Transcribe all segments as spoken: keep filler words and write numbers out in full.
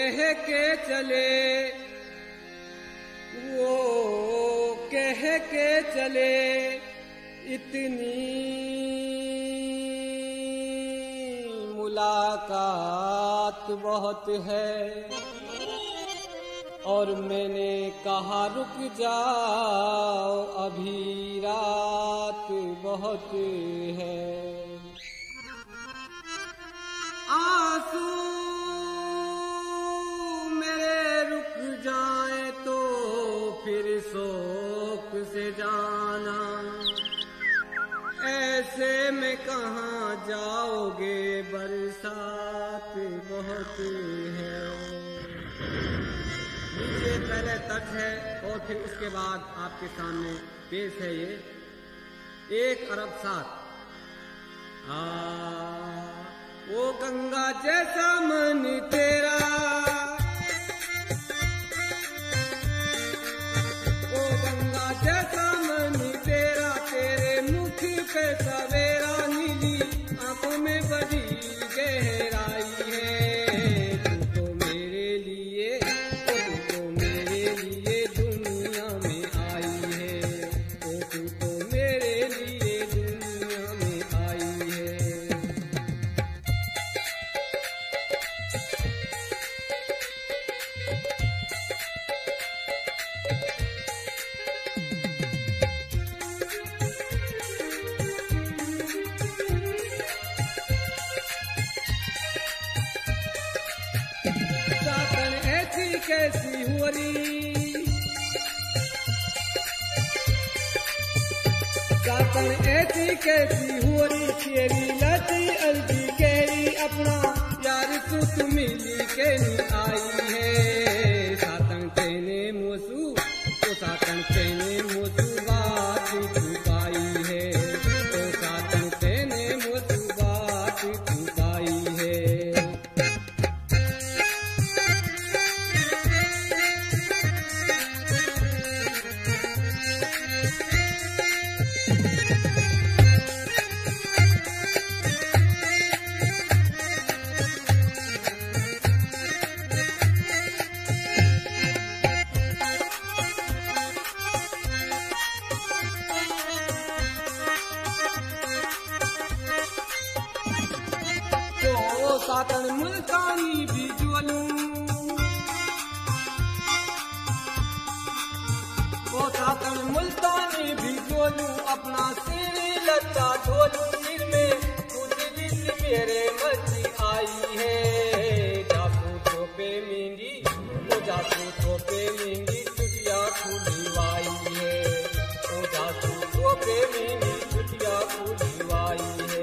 कह के चले, वो कह के चले इतनी मुलाकात बहुत है, और मैंने कहा रुक जाओ अभी रात बहुत है। आंसू मेरे रुक जाए तो फिर शोक से जाना, ऐसे में कहाँ जाओगे बरसात बहुत है। ये पहले तट है और फिर उसके बाद आपके सामने पेश है ये एक अरब सात। आ वो गंगा जैसा मन तेरा, वो गंगा जैसा मन तेरा, तेरे मुख पे सवेरा, नीली आंखों में बड़ी गहराई है। तू तो मेरे लिए, तू तो मेरे लिए दुनिया में आई है, तू तो मेरे लिए दुनिया में आई है। साकन ऐसी कैसी हुरी, साकन ऐसी कैसी हुरी, तेरी लती अलगी केरी, अपना यार तू तू मिली के नहीं आई है। सातन तेने मोसू, तो सातन तेने मोसू बात छुपाई है, तो सातन तेने मोसू बात छुपाई है। सातन मुल्तानी भी ज्वलूं, वो सातन मुल्तानी भी ज्वलूं, अपना सिर लट्टा ढोलूं, सिर में खुद जिस मेरे मर्जी आई है। जासू थोपे मींगी, वो जासू थोपे मींगी, चुटिया खुलवाई है, वो जासू थोपे मींगी, चुटिया खुलवाई है।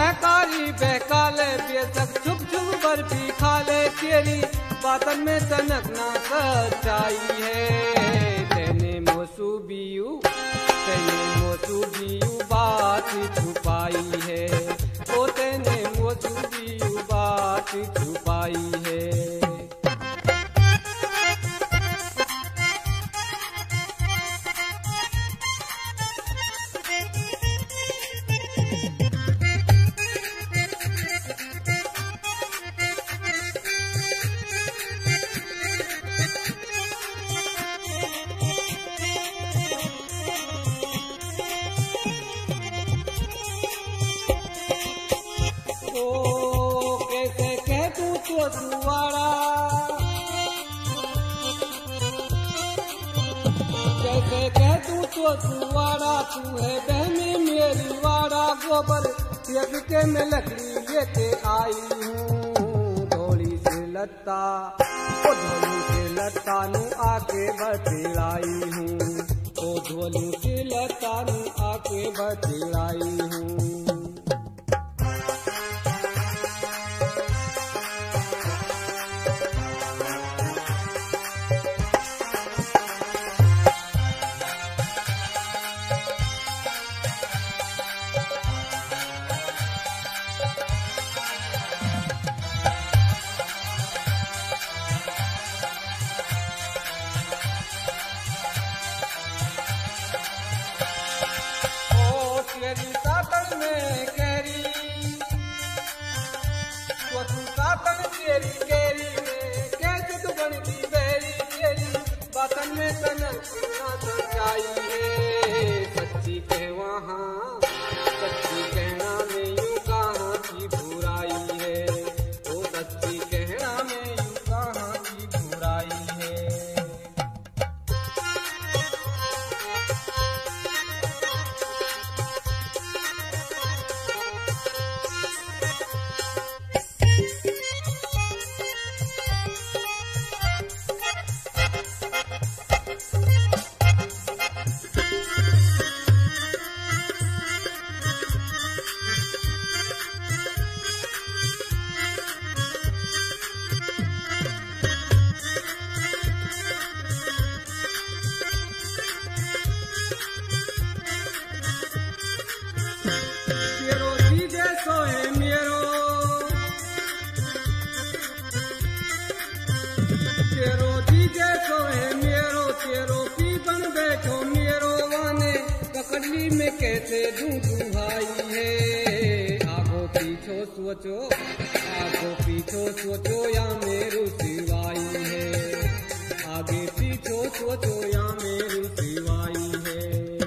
महकारी बहकाले बेशक छुप छुप बर्फी खा ले, तेरी बातन में तनक ना सच्चाई है। तेने मौसूबियू तेने मौसूबियू बात छुपाई है, ओ तेने मौसूबियू बात छुपाई है। सुवाड़ा कैसे कह तू तो सुवाड़ा, तू है बहनी मेरी वाड़ा। गोबर फेंक के मैं लकड़ी लेके आई हूँ, धोली से लत्ता ओ धोली से लत्ता नू आके बतलाई हूँ, ओ धोली से लत्ता नू आके बतलाई हूँ। तेरी सातन में कैरी वो तू सातन तेरी कैरी में कैसे तू बनती बेरी, तेरी बातन में तनक ना सच्चाई है। सच्ची कह वहाँ सच्ची कहना में यूं कहाँ की बुराई है, ओ सच्ची कहना में यूं कहाँ की बुराई है। में कैसे ढूंढूं भाई है, आगो पीछो सोचो आगो पीछो सोचो या मेरू सिवाई है, आगे पीछो सोचो या मेरू सिवाई है।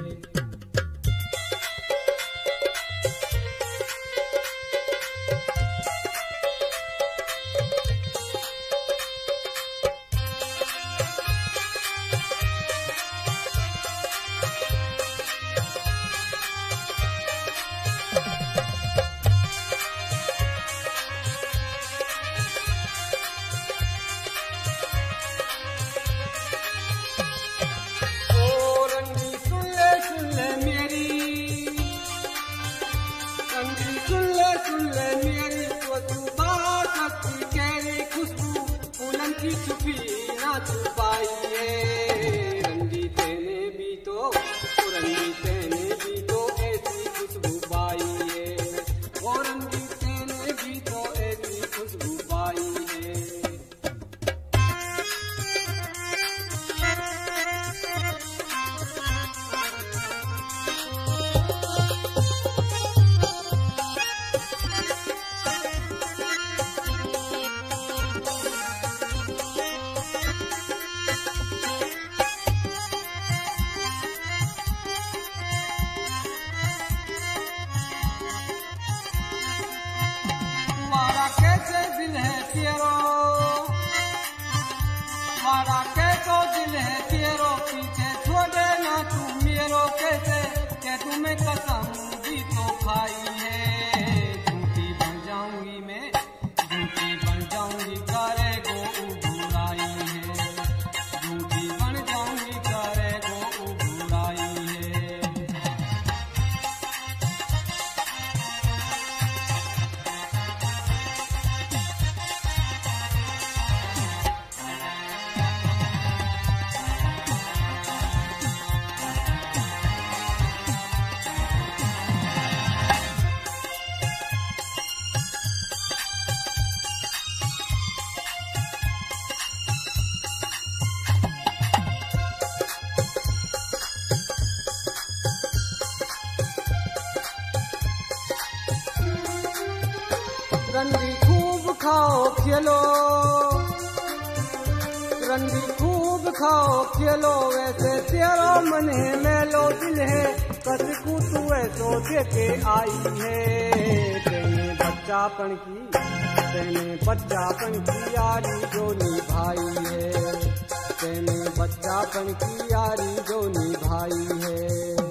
की छुपी ना छुपाई है, रंजीते ने भी तो रंजीते ने भी तो ऐसी खुशबू पाई है, और रंजीते ने भी तो ऐसी खुशबू पाई है। कैसे दिल है तेरो मारा कैसो दिल है तेरो, पीछे छोड़े ना तू मेरो, कैसे के तुम्हें कसम भी तो खाई है। झूठी बन जाऊंगी मैं झूठी बन जाऊंगी करे गो बुराई है, झूठी बन जाऊंगी करे गो बुराई है। रंडी खूब खाओ खेलो, रंडी खूब खाओ खेलो, वैसे तेरा मन है मेलो दिल है कसकू तू ऐसो देके आई है। तेने बच्चापन की तेने बच्चापन की यारी जो निभाई है, तेने बच्चापन की यारी जो निभाई है।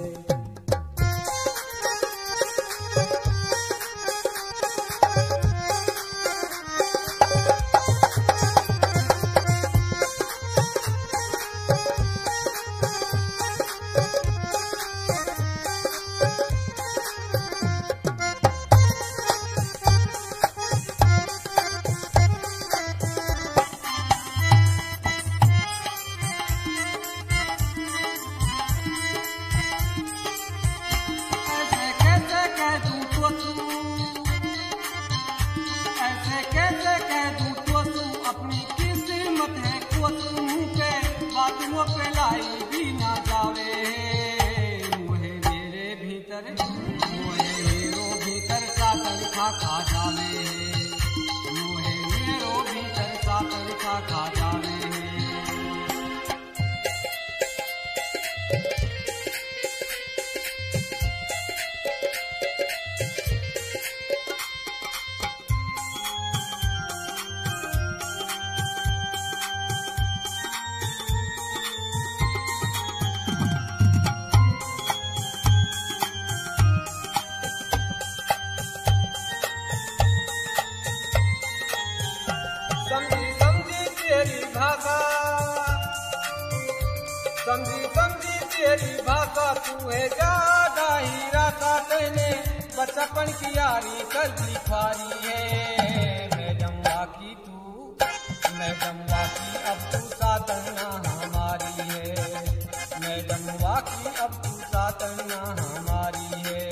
समझी समझी तेरी भाषा तू है ज्यादा ही राता, तेने बचपन की यारी कर दी खारी है। मैडम वाकी तू मैडम वाकी अब तू साधना हमारी है, मैडम वाकी अब तू साधना हमारी है।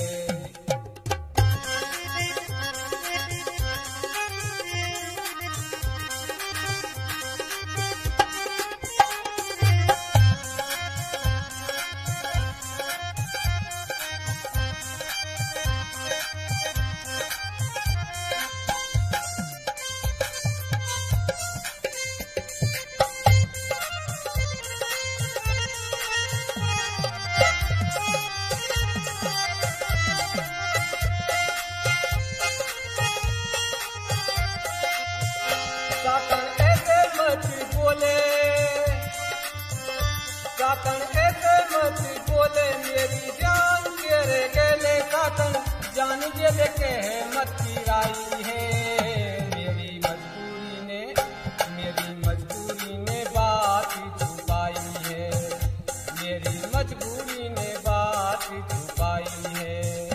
सातन ऐसे मत बोले, सातन ऐसे मत बोले, मेरी जान तेरे गेले सातन जान गेले के है मत किराई है। मेरी मजबूरी ने मेरी मजबूरी ने बात छुपाई है, मेरी मजबूरी ने बात छुपाई है।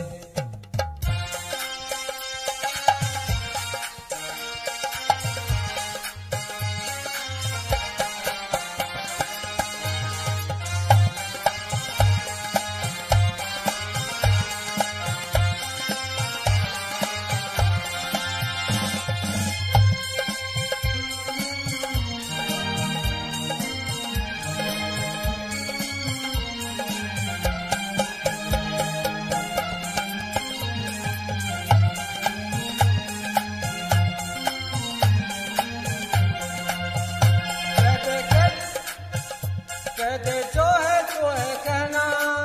कहते जो है तो है कहना,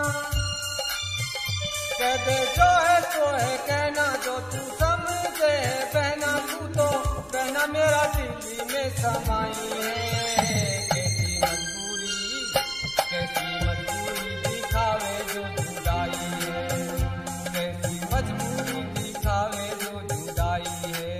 कहते जो है तो है कहना, जो तू समझे है बहना, तू तो बहना मेरा दिल्ली में समाई है। कैसी मजबूरी कैसी मजबूरी दिखावे जो जुदाई है, कैसी मजबूरी दिखावे जो जुदाई है।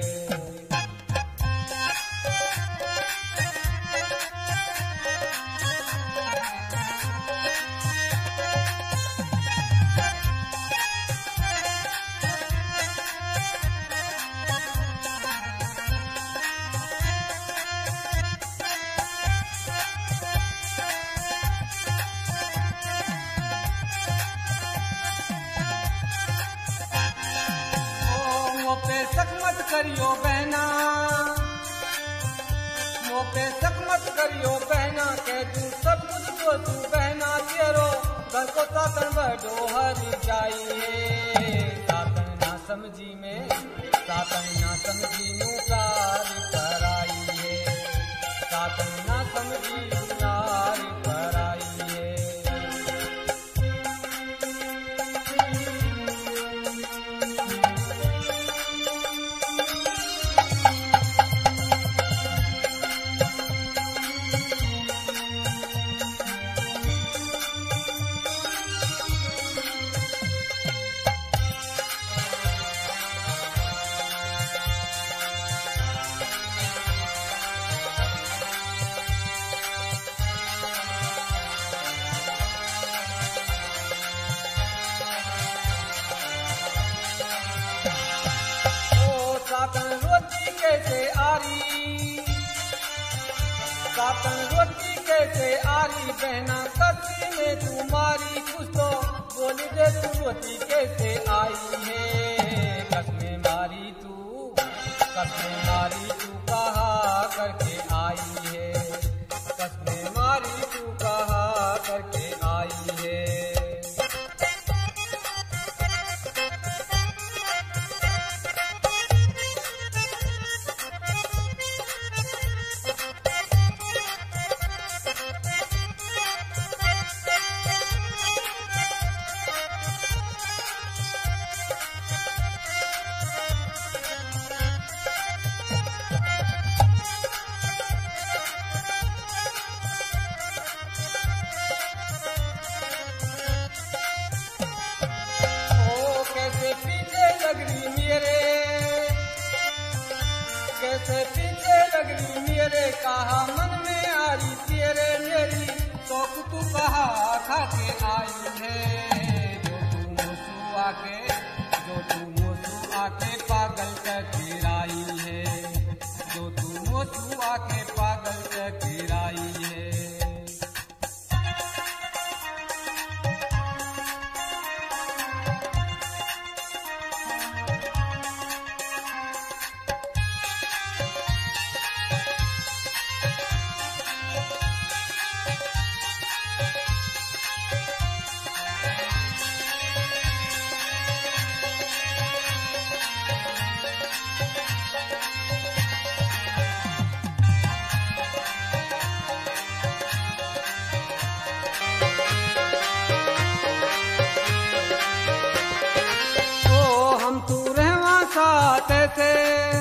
शक मत करियो बहना, मुँह पे शक मत करियो बहना, के तू सब कुछ तो तू बहना तेरो घर को सातन बड़ो हरी जाई है। सातन ना समझी में सातन ना समझी कैसे आरी बहना कसी में तुम्हारी कुछ तो बोली दे तू रोटी कैसे आई है। कसमें मारी तू कसमें मारी तू कहा करके आई है। कसमें मारी तू कहा करके आई है। कैसे पीछे लगरी मेरे कहा मन में आ रही तेरे मेरी शौक तू कहा खाके आई है। जो तू मुसू आके जो तू मुसू आके पागल चकिराई है। जो तू मुसू आके पागल चकिराई है। तैसे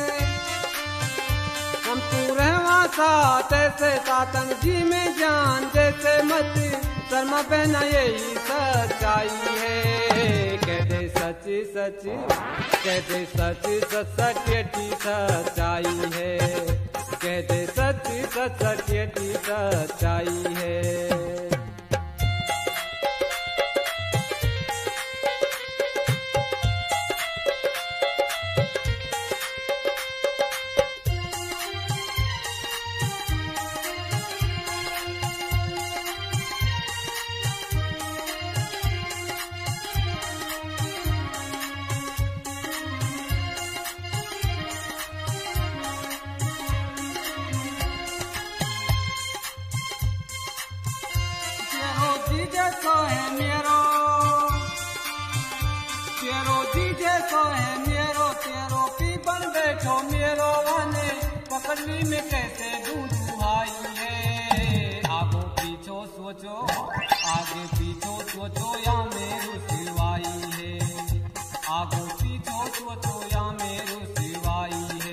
हम तू रहवा सा तैसे सातन जी में जान जैसे मत शर्मा बहना यही सच्चाई है। कहते सच सच कहते सच सच सत्यटी सच्चाई है। कहते सच सच सत्यटी सच्चाई है। जैसो है मेरो तेरो जी जैसो है मेरो तेरो पी बन बैठो मेरो वाने पकड़नी में कैसे ढूंढू आई है। आगो पीछो सोचो आगे पीछो सोचो या मेरू सिवाई है। आगो पीछो सोचो या मेरू सिवाई है।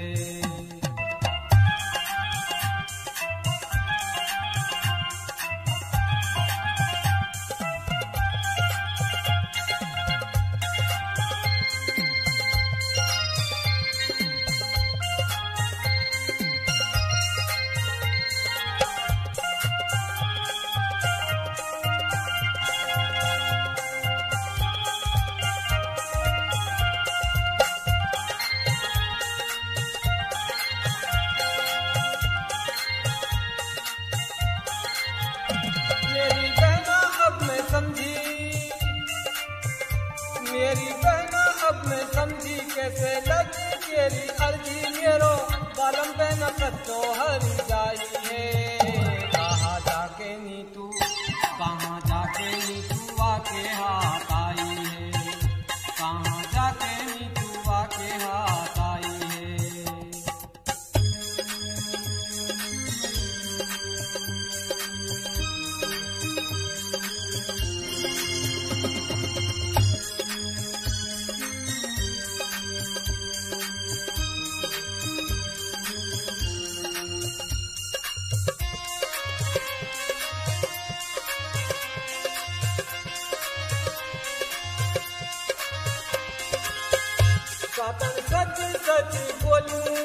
मेरी बहना अब मैं समझी कैसे लगी तेरी अर्जी मेरो बालम बहना सच्चो हरी जाई है। कहाँ जाके नी तू कहाँ जाके नी तू आके हाथ आई है। कहाँ जाके नी तू आके हाथ आई है। सातन सच सच बोलूं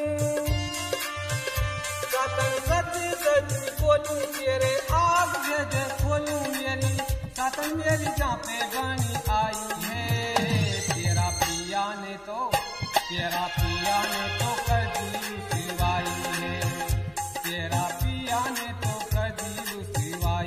सातन सच सच बोलूं तेरे आग जगह खोलूं मेरी सातन मेरी जहाँ पे गानी आई है। तेरा पिया ने तो तेरा पिया ने तो कर दी सिवाई है। तेरा पिया ने तो कर दी सिवाई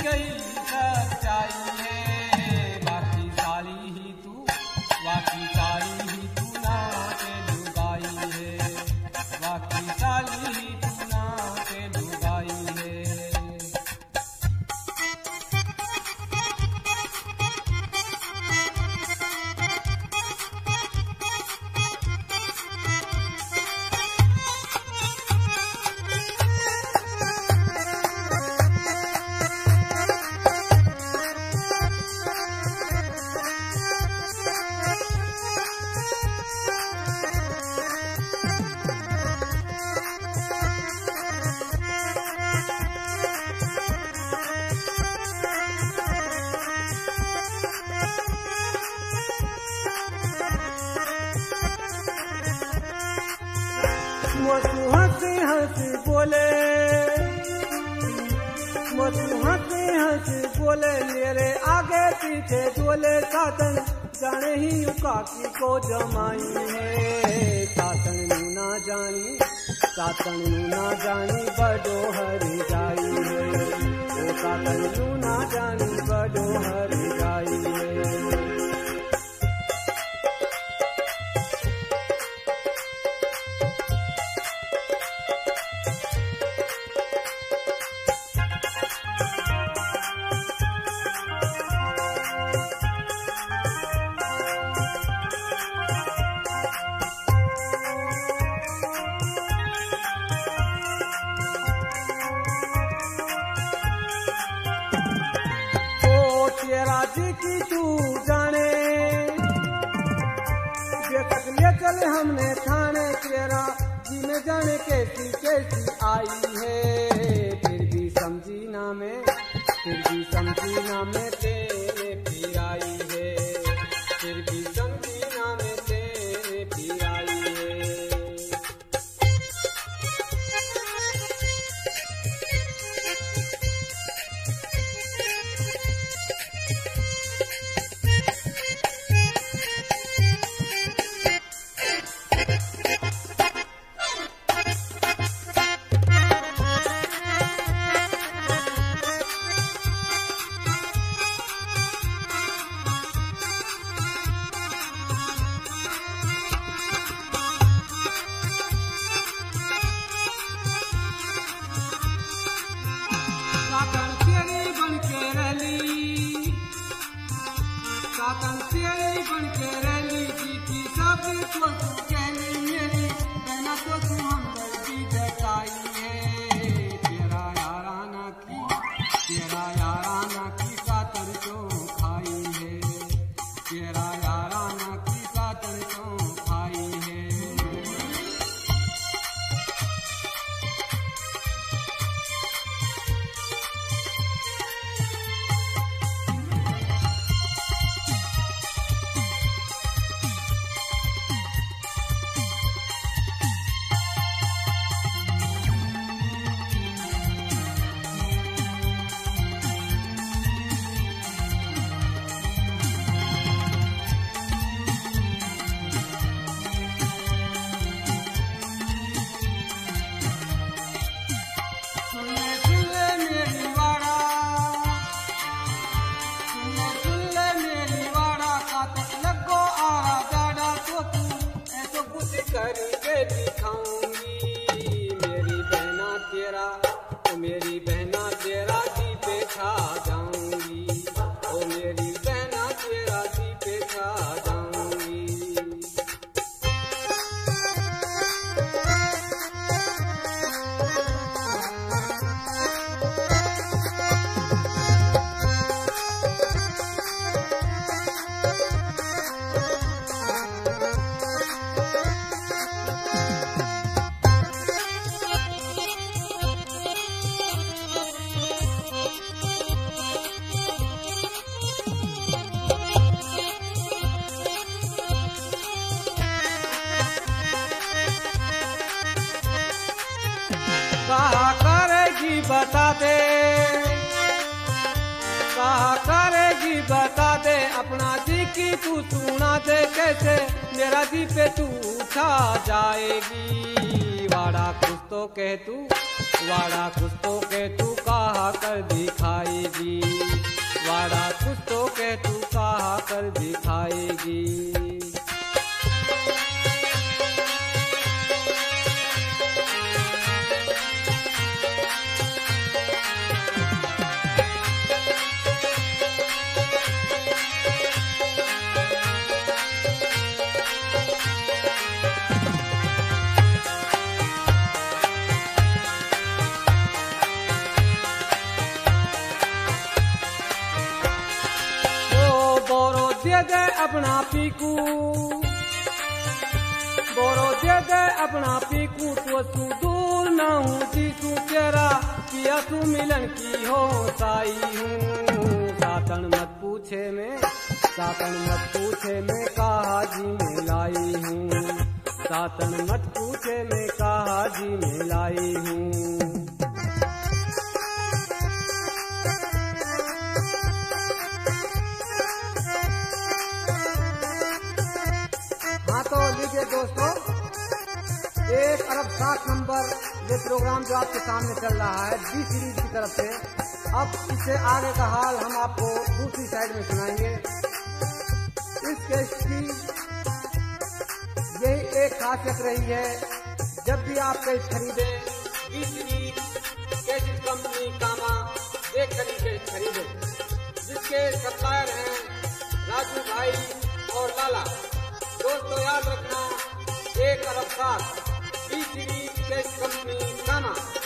कई सच्चाई है। बाकी साली ही तू, बाकी साली ही तू ना के लुगाई है। बाकी साली ही तू ना के लुगाई है। मधु हंसी हंसी बोले, मधु हंसी हंसी बोले, मेरे आगे पीछे डोले। सातन जाने ही काकी को जमाई है। सातन ना जानी, सातन ना जानी बड़ो हरी जाई है। ओ सातन ना जानी बड़ो हरी जाई है। तेरा जी की तू जाने, बेतक ले चले हमने थाने। तेरा जी में जाने कैसी कैसी आई है। फिर भी समझी ना मैं, फिर भी समझी ना मैं तेरे फिर आई है। फिर भी समझी ना मैं तेरे फिर आई है। सातन तेरी बन के रैली जीती सब को तू कहली मेरी बहना तो तू हमदर्दी जताई है। तेरा याराना की, तेरा याराना की सातन क्यों खाई है। तेरा याराना की सातन क्यों खाई है। करके दिखाऊंगी मेरी बहना तेरा, ओ मेरी बहना तेरा जी पे खा जाऊंगी। ओ मेरी बहना तेरा जी पे खा जाऊंगी। कहा करेगी बता दे, कहा करेगी बता दे, अपना जी की तू सुना दे कैसे मेरा जी पे तू उठा जाएगी। वाड़ा कुछ तो कह तू, वाड़ा कुछ तो के तू कहा कर दिखाएगी, वाड़ा कुछ तो के तू कहा कर दिखाएगी। दे दे अपना पीकू, बोरो दे दे अपना पीकू, तो तू दूर न हूँ जीसू तेरा पिया तू मिलन की हो साई हूँ। सातन मत पूछे मैं, सातन मत पूछे मैं कहा जी में लाई हूँ, सातन मत पूछे मैं कहा जी में लाई हूँ। तो लीजिए दोस्तों, एक अरब सात नंबर ये प्रोग्राम जो आपके सामने चल रहा है बी सीरीज की तरफ से। अब इससे आगे का हाल हम आपको दूसरी साइड में सुनाएंगे। इस केस की यही एक खासियत रही है, जब भी आप केस खरीदे बी सीरीज कैसेट कंपनी कामा देख कर केस खरीदे, जिसके सप्लायर हैं राजू भाई और लाला। दोस्तों याद रखना, एक अरब सात बी सीरीज कैसेट कंपनी कामा।